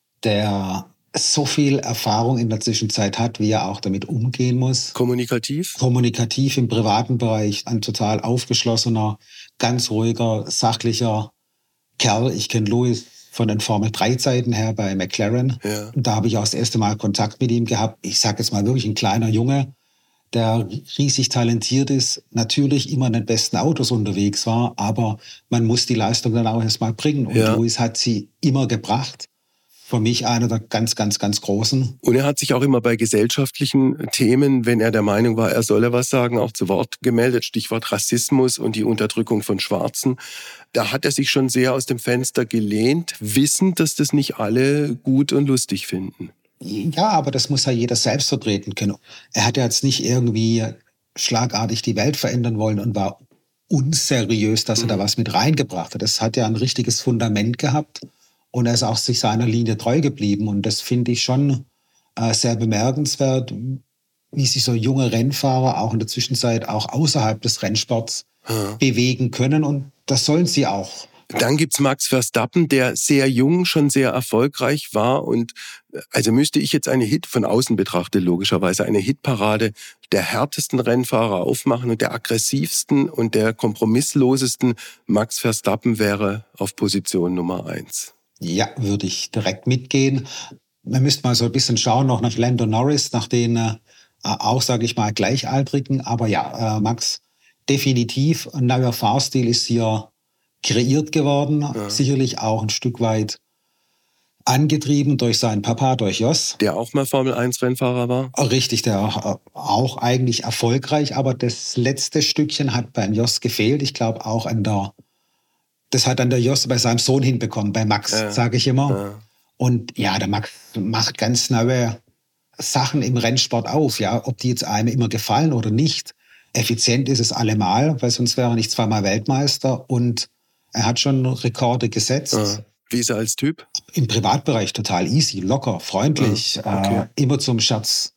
der so viel Erfahrung in der Zwischenzeit hat, wie er auch damit umgehen muss. Kommunikativ? Kommunikativ im privaten Bereich, ein total aufgeschlossener, ganz ruhiger, sachlicher Kerl. Ich kenne Lewis von den Formel drei Zeiten her bei McLaren. Ja. Da habe ich auch das erste Mal Kontakt mit ihm gehabt. Ich sage jetzt mal wirklich ein kleiner Junge, der riesig talentiert ist, natürlich immer in den besten Autos unterwegs war, aber man muss die Leistung dann auch erst mal bringen. Und ja. Lewis hat sie immer gebracht. Für mich einer der ganz, ganz, ganz Großen. Und er hat sich auch immer bei gesellschaftlichen Themen, wenn er der Meinung war, er solle was sagen, auch zu Wort gemeldet. Stichwort Rassismus und die Unterdrückung von Schwarzen. Da hat er sich schon sehr aus dem Fenster gelehnt, wissend, dass das nicht alle gut und lustig finden. Ja, aber das muss ja jeder selbst vertreten können. Er hat ja jetzt nicht irgendwie schlagartig die Welt verändern wollen und war unseriös, dass er mhm. da was mit reingebracht hat. Das hat ja ein richtiges Fundament gehabt. Und er ist auch sich seiner Linie treu geblieben. Und das finde ich schon äh, sehr bemerkenswert, wie sich so junge Rennfahrer auch in der Zwischenzeit auch außerhalb des Rennsports hm. bewegen können. Und das sollen sie auch. Dann gibt's Max Verstappen, der sehr jung schon sehr erfolgreich war. Und also müsste ich jetzt eine Hit, von außen betrachtet logischerweise, eine Hitparade der härtesten Rennfahrer aufmachen und der aggressivsten und der kompromisslosesten. Max Verstappen wäre auf Position Nummer eins. Ja, würde ich direkt mitgehen. Man müsste mal so ein bisschen schauen, noch nach Lando Norris, nach den äh, auch, sage ich mal, Gleichaltrigen. Aber ja, äh, Max, definitiv. Ein neuer Fahrstil ist hier kreiert geworden. Ja. Sicherlich auch ein Stück weit angetrieben durch seinen Papa, durch Jos. Der auch mal Formel eins Rennfahrer war? Richtig, der auch, auch eigentlich erfolgreich. Aber das letzte Stückchen hat beim Jos gefehlt. Ich glaube auch an der Das hat dann der Jos bei seinem Sohn hinbekommen, bei Max, ja. sage ich immer. Ja. Und ja, der Max macht ganz neue Sachen im Rennsport auf, ja, ob die jetzt einem immer gefallen oder nicht. Effizient ist es allemal, weil sonst wäre er nicht zweimal Weltmeister. Und er hat schon Rekorde gesetzt. Ja. Wie ist er als Typ? Im Privatbereich total easy, locker, freundlich, ja. okay. äh, immer zum Scherz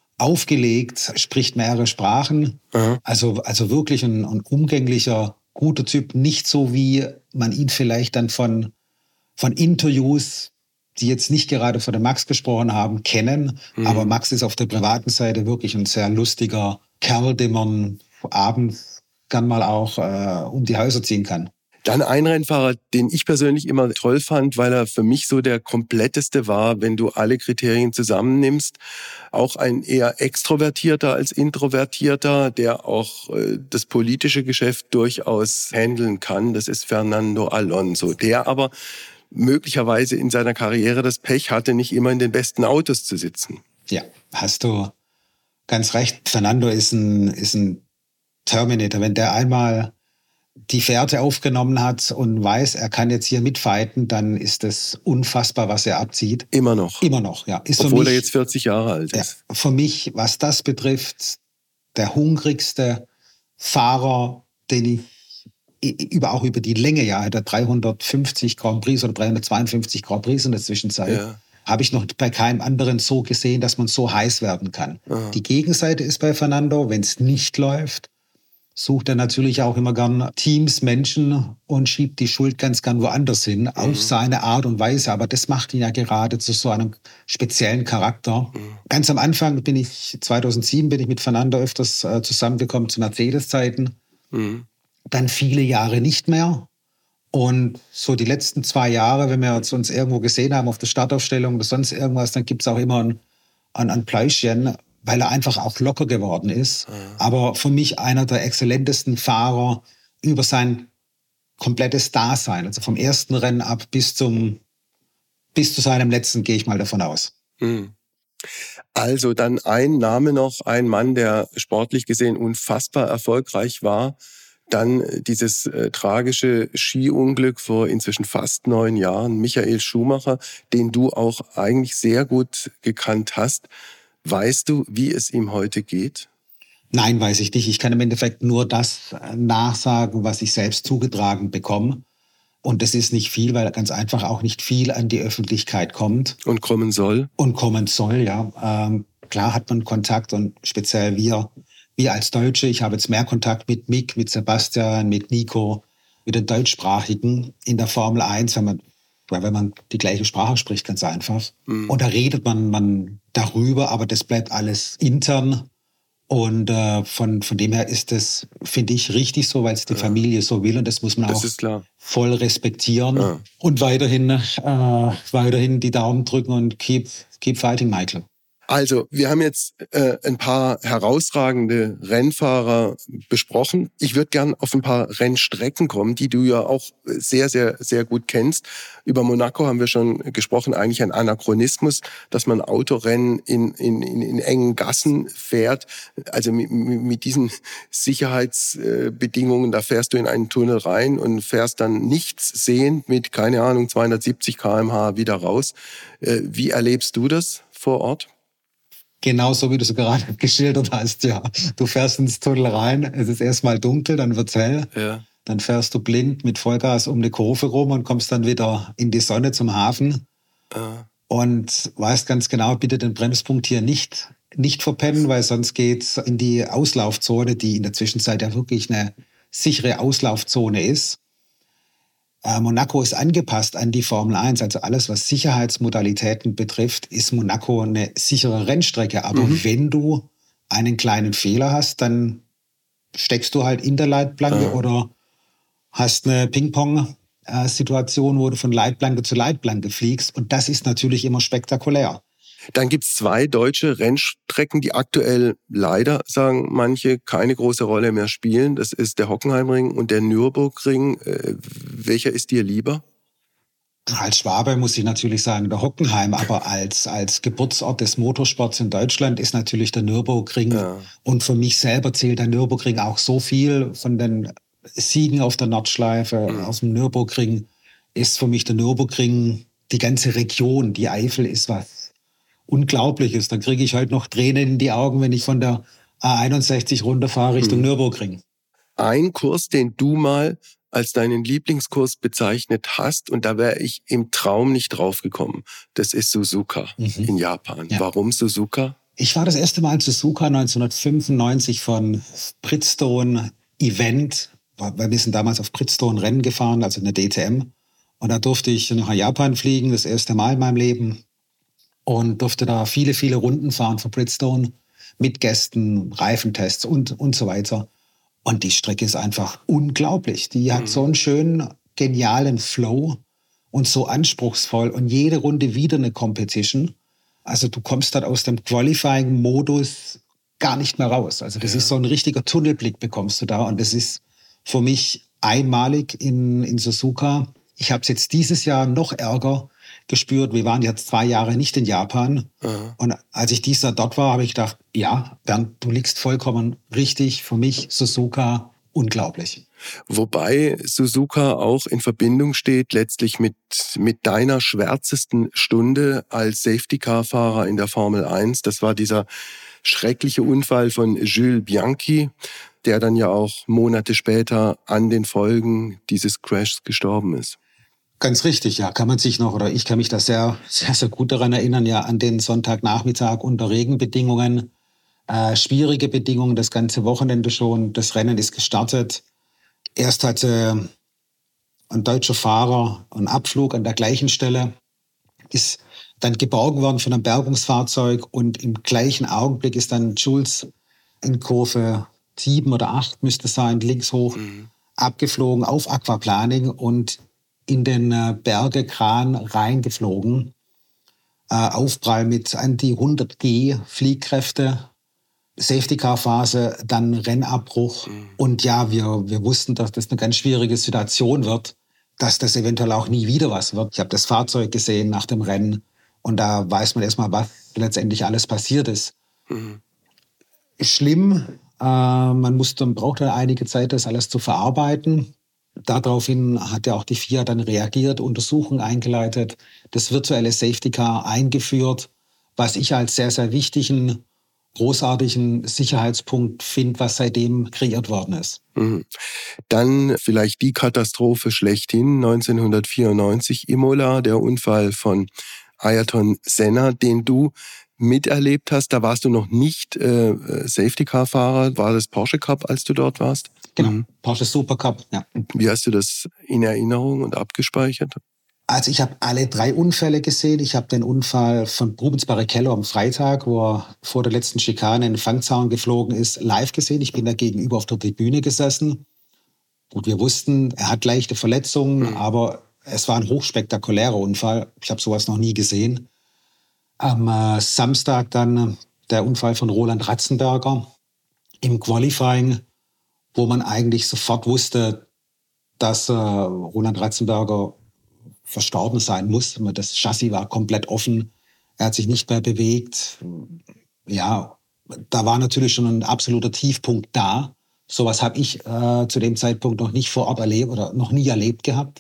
aufgelegt, spricht mehrere Sprachen. Ja. Also, also wirklich ein, ein umgänglicher, guter Typ, nicht so wie man ihn vielleicht dann von, von Interviews, die jetzt nicht gerade von dem Max gesprochen haben, kennen. Mhm. Aber Max ist auf der privaten Seite wirklich ein sehr lustiger Kerl, den man abends gern mal auch äh, um die Häuser ziehen kann. Dann ein Rennfahrer, den ich persönlich immer toll fand, weil er für mich so der kompletteste war, wenn du alle Kriterien zusammennimmst. Auch ein eher extrovertierter als introvertierter, der auch äh, das politische Geschäft durchaus handeln kann. Das ist Fernando Alonso, der aber möglicherweise in seiner Karriere das Pech hatte, nicht immer in den besten Autos zu sitzen. Ja, hast du ganz recht. Fernando ist ein, ist ein Terminator. Wenn der einmal die Fährte aufgenommen hat und weiß, er kann jetzt hier mitfighten, dann ist das unfassbar, was er abzieht. Immer noch. Immer noch, ja. Ist Obwohl für mich, er jetzt vierzig Jahre alt ist. Ja, für mich, was das betrifft, der hungrigste Fahrer, den ich über, auch über die Länge, ja, hat er dreihundertfünfzig Grand Prix oder dreihundertzweiundfünfzig Grand Prix in der Zwischenzeit. Ja. Habe ich noch bei keinem anderen so gesehen, dass man so heiß werden kann. Aha. Die Gegenseite ist bei Fernando, wenn es nicht läuft, sucht er natürlich auch immer gern Teams, Menschen und schiebt die Schuld ganz gern woanders hin, mhm. auf seine Art und Weise. Aber das macht ihn ja gerade zu so einem speziellen Charakter. Mhm. Ganz am Anfang bin ich, zweitausendsieben bin ich mit Fernando öfters äh, zusammengekommen zu Mercedes-Zeiten. Mhm. Dann viele Jahre nicht mehr. Und so die letzten zwei Jahre, wenn wir uns irgendwo gesehen haben auf der Startaufstellung oder sonst irgendwas, dann gibt es auch immer ein, ein, ein Pläuschchen, weil er einfach auch locker geworden ist. Ja. Aber für mich einer der exzellentesten Fahrer über sein komplettes Dasein. Also vom ersten Rennen ab bis zum bis zu seinem letzten, gehe ich mal davon aus. Mhm. Also dann ein Name noch, ein Mann, der sportlich gesehen unfassbar erfolgreich war. Dann dieses äh, tragische Skiunglück vor inzwischen fast neun Jahren, Michael Schumacher, den du auch eigentlich sehr gut gekannt hast. Weißt du, wie es ihm heute geht? Nein, weiß ich nicht. Ich kann im Endeffekt nur das nachsagen, was ich selbst zugetragen bekomme. Und das ist nicht viel, weil ganz einfach auch nicht viel an die Öffentlichkeit kommt. Und kommen soll? Und kommen soll, ja. Ähm, klar hat man Kontakt und speziell wir, wir als Deutsche. Ich habe jetzt mehr Kontakt mit Mick, mit Sebastian, mit Nico, mit den Deutschsprachigen in der Formel eins, wenn man Weil wenn man die gleiche Sprache spricht, ganz einfach. Mhm. Und da redet man, man darüber, aber das bleibt alles intern. Und äh, von, von dem her ist das, finde ich, richtig so, weil es die ja. Familie so will. Und das muss man das auch ist klar. voll respektieren. Ja. Und weiterhin, äh, weiterhin die Daumen drücken und keep, keep fighting, Michael. Also, wir haben jetzt äh, ein paar herausragende Rennfahrer besprochen. Ich würde gern auf ein paar Rennstrecken kommen, die du ja auch sehr, sehr, sehr gut kennst. Über Monaco haben wir schon gesprochen, eigentlich ein Anachronismus, dass man Autorennen in, in, in, in engen Gassen fährt. Also mit, mit diesen Sicherheitsbedingungen, da fährst du in einen Tunnel rein und fährst dann nichts sehend mit, keine Ahnung, zweihundertsiebzig Kilometer pro Stunde wieder raus. Wie erlebst du das vor Ort? Genauso wie du es gerade geschildert hast, ja. Du fährst ins Tunnel rein, es ist erstmal dunkel, dann wird's hell. Ja. Dann fährst du blind mit Vollgas um eine Kurve rum und kommst dann wieder in die Sonne zum Hafen. Ja. Und weißt ganz genau, bitte den Bremspunkt hier nicht, nicht verpennen, weil sonst geht's in die Auslaufzone, die in der Zwischenzeit ja wirklich eine sichere Auslaufzone ist. Äh, Monaco ist angepasst an die Formel eins, also alles, was Sicherheitsmodalitäten betrifft, ist Monaco eine sichere Rennstrecke. Aber mhm. wenn du einen kleinen Fehler hast, dann steckst du halt in der Leitplanke ja. oder hast eine Ping-Pong-Situation, wo du von Leitplanke zu Leitplanke fliegst. Und das ist natürlich immer spektakulär. Dann gibt es zwei deutsche Rennstrecken, die aktuell leider, sagen manche, keine große Rolle mehr spielen. Das ist der Hockenheimring und der Nürburgring. Äh, welcher ist dir lieber? Als Schwabe muss ich natürlich sagen, der Hockenheim. Aber als, als Geburtsort des Motorsports in Deutschland ist natürlich der Nürburgring. Ja. Und für mich selber zählt der Nürburgring auch so viel. Von den Siegen auf der Nordschleife, mhm. aus dem Nürburgring, ist für mich der Nürburgring, die ganze Region, die Eifel ist was Unglaubliches. Dann kriege ich heute noch Tränen in die Augen, wenn ich von der A einundsechzig runterfahre Richtung hm. Nürburgring. Ein Kurs, den du mal als deinen Lieblingskurs bezeichnet hast, und da wäre ich im Traum nicht drauf gekommen, das ist Suzuka mhm. in Japan. Ja. Warum Suzuka? Ich war das erste Mal in Suzuka neunzehnhundertfünfundneunzig von Bridgestone Event, weil wir sind damals auf Bridgestone Rennen gefahren, also eine D T M. Und da durfte ich nach Japan fliegen, das erste Mal in meinem Leben. Und durfte da viele, viele Runden fahren für Bridgestone mit Gästen, Reifentests und, und so weiter. Und die Strecke ist einfach unglaublich. Die hat mhm. so einen schönen, genialen Flow und so anspruchsvoll. Und jede Runde wieder eine Competition. Also du kommst dort aus dem Qualifying-Modus gar nicht mehr raus. Also das ja. ist so ein richtiger Tunnelblick bekommst du da. Und das ist für mich einmalig in, in Suzuka. Ich habe es jetzt dieses Jahr noch ärger gespürt. Wir waren jetzt zwei Jahre nicht in Japan. Aha. Und als ich dieses Jahr dort war, habe ich gedacht, ja, Bernd, du liegst vollkommen richtig. Für mich Suzuka unglaublich. Wobei Suzuka auch in Verbindung steht letztlich mit, mit deiner schwärzesten Stunde als Safety-Car-Fahrer in der Formel eins. Das war dieser schreckliche Unfall von Jules Bianchi, der dann ja auch Monate später an den Folgen dieses Crashs gestorben ist. Ganz richtig, ja, kann man sich noch, oder ich kann mich da sehr, sehr, sehr gut daran erinnern, ja, an den Sonntagnachmittag unter Regenbedingungen, äh, schwierige Bedingungen, das ganze Wochenende schon, das Rennen ist gestartet. Erst hatte ein deutscher Fahrer einen Abflug an der gleichen Stelle, ist dann geborgen worden von einem Bergungsfahrzeug und im gleichen Augenblick ist dann Jules in Kurve sieben oder acht, müsste es sein, links hoch, mhm. abgeflogen auf Aquaplaning und in den Bergekran reingeflogen. Äh, Aufprall mit an die hundert G Fliehkräfte, Safety-Car-Phase, dann Rennabbruch. Mhm. Und ja, wir, wir wussten, dass das eine ganz schwierige Situation wird, dass das eventuell auch nie wieder was wird. Ich habe das Fahrzeug gesehen nach dem Rennen und da weiß man erstmal, was letztendlich alles passiert ist. Mhm. Schlimm, äh, man musste, brauchte einige Zeit, das alles zu verarbeiten. Daraufhin hat ja auch die F I A dann reagiert, Untersuchungen eingeleitet, das virtuelle Safety Car eingeführt, was ich als sehr, sehr wichtigen, großartigen Sicherheitspunkt finde, was seitdem kreiert worden ist. Mhm. Dann vielleicht die Katastrophe schlechthin, neunzehnhundertvierundneunzig Imola, der Unfall von Ayrton Senna, den du miterlebt hast. Da warst du noch nicht äh, Safety-Car-Fahrer. War das Porsche Cup, als du dort warst? Genau, mhm. Porsche Super Cup, ja. Wie hast du das in Erinnerung und abgespeichert? Also ich habe alle drei Unfälle gesehen. Ich habe den Unfall von Rubens Barrichello am Freitag, wo er vor der letzten Schikane in den Fangzaun geflogen ist, live gesehen. Ich bin da gegenüber auf der Tribüne gesessen. Gut, wir wussten, er hat leichte Verletzungen, mhm. aber es war ein hochspektakulärer Unfall. Ich habe sowas noch nie gesehen. Am äh, Samstag dann der Unfall von Roland Ratzenberger im Qualifying, wo man eigentlich sofort wusste, dass äh, Roland Ratzenberger verstorben sein muss. Das Chassis war komplett offen. Er hat sich nicht mehr bewegt. Ja, da war natürlich schon ein absoluter Tiefpunkt da. Sowas habe ich äh, zu dem Zeitpunkt noch nicht vor Ort erlebt oder noch nie erlebt gehabt.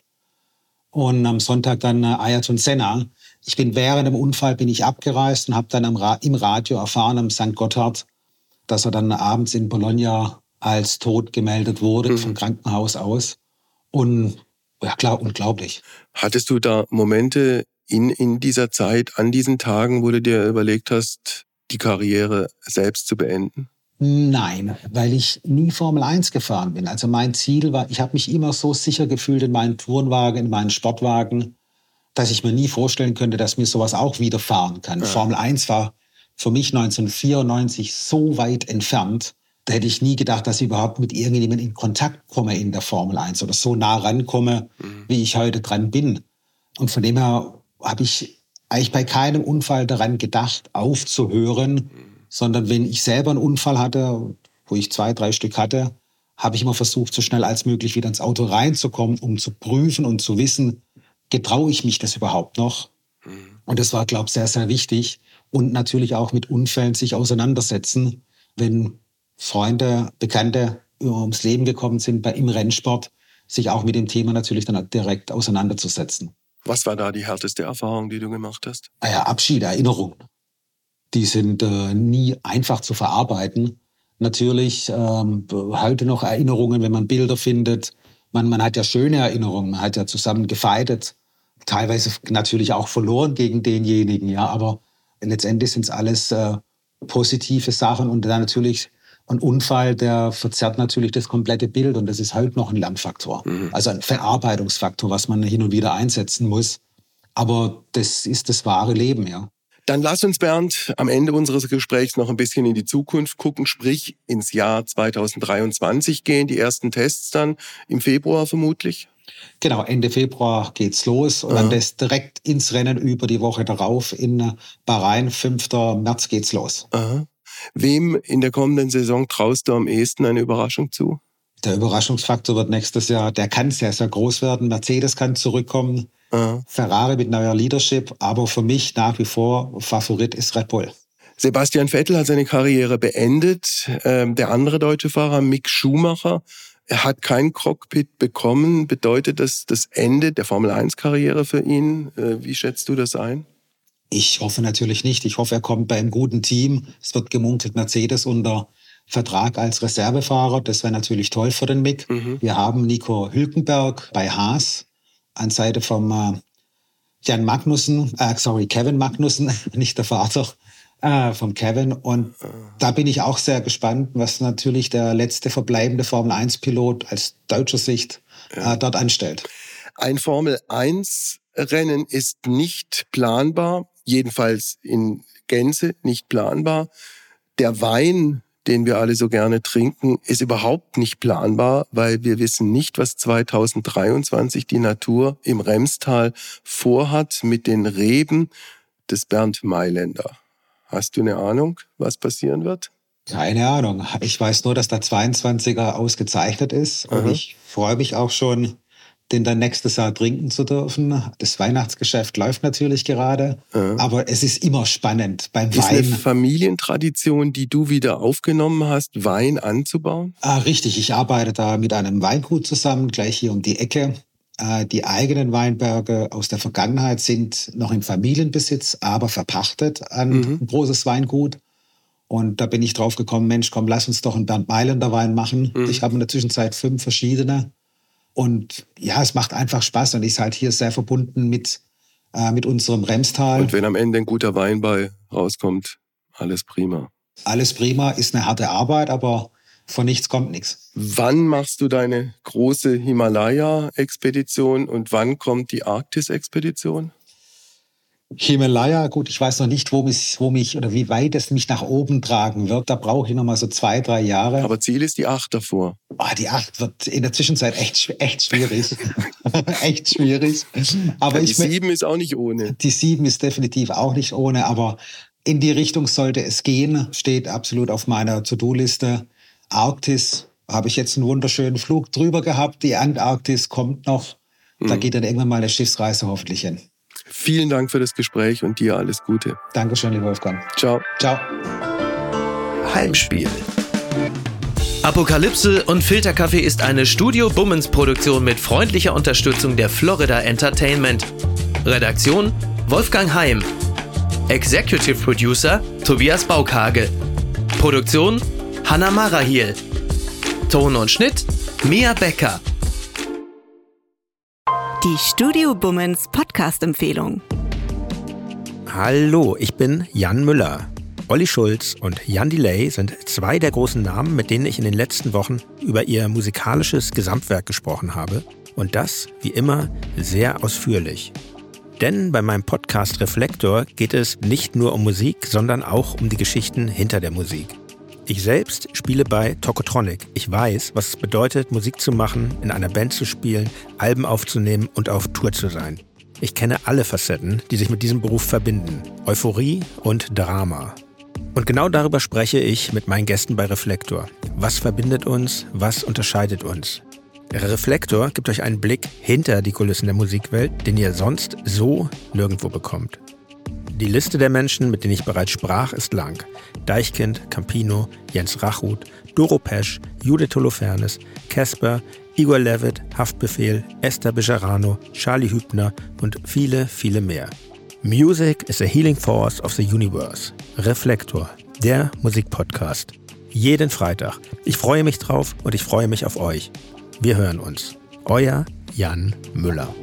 Und am Sonntag dann äh, Ayrton Senna. Ich bin während dem Unfall bin ich abgereist und habe dann am Ra- im Radio erfahren, am Sankt Gotthard, dass er dann abends in Bologna als tot gemeldet wurde, mhm. vom Krankenhaus aus. Und ja klar, unglaublich. Hattest du da Momente in, in dieser Zeit, an diesen Tagen, wo du dir überlegt hast, die Karriere selbst zu beenden? Nein, weil ich nie Formel eins gefahren bin. Also mein Ziel war, ich habe mich immer so sicher gefühlt in meinen Tourenwagen, in meinen Sportwagen, dass ich mir nie vorstellen könnte, dass mir sowas auch widerfahren kann. Ja. Formel eins war für mich neunzehnhundertvierundneunzig so weit entfernt, da hätte ich nie gedacht, dass ich überhaupt mit irgendjemandem in Kontakt komme in der Formel eins oder so nah rankomme, mhm. wie ich heute dran bin. Und von dem her habe ich eigentlich bei keinem Unfall daran gedacht, aufzuhören, mhm. sondern wenn ich selber einen Unfall hatte, wo ich zwei, drei Stück hatte, habe ich immer versucht, so schnell als möglich wieder ins Auto reinzukommen, um zu prüfen und zu wissen, getraue ich mich das überhaupt noch? Mhm. Und das war, glaube ich, sehr, sehr wichtig. Und natürlich auch mit Unfällen sich auseinandersetzen, wenn Freunde, Bekannte ums Leben gekommen sind bei, im Rennsport, sich auch mit dem Thema natürlich dann direkt auseinanderzusetzen. Was war da die härteste Erfahrung, die du gemacht hast? Ah ja, Abschied, Erinnerungen. Die sind äh, nie einfach zu verarbeiten. Natürlich ähm, heute noch Erinnerungen, wenn man Bilder findet. Man, man hat ja schöne Erinnerungen, man hat ja zusammen gefeitet. Teilweise natürlich auch verloren gegen denjenigen, ja, aber letztendlich sind es alles äh, positive Sachen und dann natürlich ein Unfall, der verzerrt natürlich das komplette Bild und das ist halt noch ein Lernfaktor. Mhm. Also ein Verarbeitungsfaktor, was man hin und wieder einsetzen muss. Aber das ist das wahre Leben, ja. Dann lass uns, Bernd, am Ende unseres Gesprächs noch ein bisschen in die Zukunft gucken, sprich ins Jahr zweitausenddreiundzwanzig gehen, die ersten Tests dann im Februar vermutlich. Genau, Ende Februar geht's los und Aha. dann das direkt ins Rennen über die Woche darauf in Bahrain, fünften März geht's los. Aha. Wem in der kommenden Saison traust du am ehesten eine Überraschung zu? Der Überraschungsfaktor wird nächstes Jahr, der kann sehr, sehr groß werden. Mercedes kann zurückkommen, Aha. Ferrari mit neuer Leadership, aber für mich nach wie vor Favorit ist Red Bull. Sebastian Vettel hat seine Karriere beendet. Ähm, der andere deutsche Fahrer, Mick Schumacher, er hat kein Cockpit bekommen. Bedeutet das das Ende der Formel eins Karriere für ihn? Äh, wie schätzt du das ein? Ich hoffe natürlich nicht. Ich hoffe, er kommt bei einem guten Team. Es wird gemunkelt, Mercedes unter Vertrag als Reservefahrer. Das wäre natürlich toll für den Mick. Mhm. Wir haben Nico Hülkenberg bei Haas an Seite vom äh, Jan Magnussen, äh, sorry, Kevin Magnussen, nicht der Vater, äh, vom Kevin. Und da bin ich auch sehr gespannt, was natürlich der letzte verbleibende Formel eins Pilot aus deutscher Sicht äh, dort anstellt. Ein Formel eins Rennen ist nicht planbar, jedenfalls in Gänze nicht planbar. Der Wein, den wir alle so gerne trinken, ist überhaupt nicht planbar, weil wir wissen nicht, was zweitausenddreiundzwanzig die Natur im Remstal vorhat mit den Reben des Bernd Mailänder. Hast du eine Ahnung, was passieren wird? Keine Ahnung. Ich weiß nur, dass der zweiundzwanziger ausgezeichnet ist. Und Aha. ich freue mich auch schon, den dann nächstes Jahr trinken zu dürfen. Das Weihnachtsgeschäft läuft natürlich gerade, Ja. aber es ist immer spannend beim Ist eine Wein. Familientradition, die du wieder aufgenommen hast, Wein anzubauen? Ah, richtig, ich arbeite da mit einem Weingut zusammen, gleich hier um die Ecke. Äh, die eigenen Weinberge aus der Vergangenheit sind noch in Familienbesitz, aber verpachtet an Mhm. ein großes Weingut. Und da bin ich drauf gekommen, Mensch, komm, lass uns doch einen Bernd Mailänder Wein machen. Mhm. Ich habe in der Zwischenzeit fünf verschiedene. Und ja, es macht einfach Spaß und ist halt hier sehr verbunden mit, äh, mit unserem Remstal. Und wenn am Ende ein guter Wein bei rauskommt, alles prima. Alles prima, ist eine harte Arbeit, aber von nichts kommt nichts. Wann machst du deine große Himalaya-Expedition und wann kommt die Arktis-Expedition? Himalaya, gut, ich weiß noch nicht, wo mich, wo mich oder wie weit es mich nach oben tragen wird. Da brauche ich noch mal so zwei, drei Jahre. Aber Ziel ist die acht davor. Oh, die acht wird in der Zwischenzeit echt, sch- echt schwierig. echt schwierig. Aber Ja, die ich mö- sieben ist auch nicht ohne. Die sieben ist definitiv auch nicht ohne, aber in die Richtung sollte es gehen. Steht absolut auf meiner To-Do-Liste. Arktis habe ich jetzt einen wunderschönen Flug drüber gehabt. Die Antarktis kommt noch. Da Mhm. geht dann irgendwann mal eine Schiffsreise hoffentlich hin. Vielen Dank für das Gespräch und dir alles Gute. Dankeschön, lieber Wolfgang. Ciao. Ciao. Heimspiel. Apokalypse und Filterkaffee ist eine Studio Bummens Produktion mit freundlicher Unterstützung der Florida Entertainment. Redaktion Wolfgang Heim. Executive Producer Tobias Baukhage. Produktion Hanna Marahiel. Ton und Schnitt Mia Becker. Die Studio Bummens Podcast-Empfehlung. Hallo, ich bin Jan Müller. Olli Schulz und Jan Delay sind zwei der großen Namen, mit denen ich in den letzten Wochen über ihr musikalisches Gesamtwerk gesprochen habe. Und das, wie immer, sehr ausführlich. Denn bei meinem Podcast Reflektor geht es nicht nur um Musik, sondern auch um die Geschichten hinter der Musik. Ich selbst spiele bei Tokotronic. Ich weiß, was es bedeutet, Musik zu machen, in einer Band zu spielen, Alben aufzunehmen und auf Tour zu sein. Ich kenne alle Facetten, die sich mit diesem Beruf verbinden. Euphorie und Drama. Und genau darüber spreche ich mit meinen Gästen bei Reflektor. Was verbindet uns? Was unterscheidet uns? Reflektor gibt euch einen Blick hinter die Kulissen der Musikwelt, den ihr sonst so nirgendwo bekommt. Die Liste der Menschen, mit denen ich bereits sprach, ist lang. Deichkind, Campino, Jens Rachut, Doro Pesch, Judith Holofernes, Casper, Igor Levit, Haftbefehl, Esther Bejarano, Charlie Hübner und viele, viele mehr. Music is a healing force of the universe. Reflektor, der Musikpodcast. Jeden Freitag. Ich freue mich drauf und ich freue mich auf euch. Wir hören uns. Euer Jan Müller.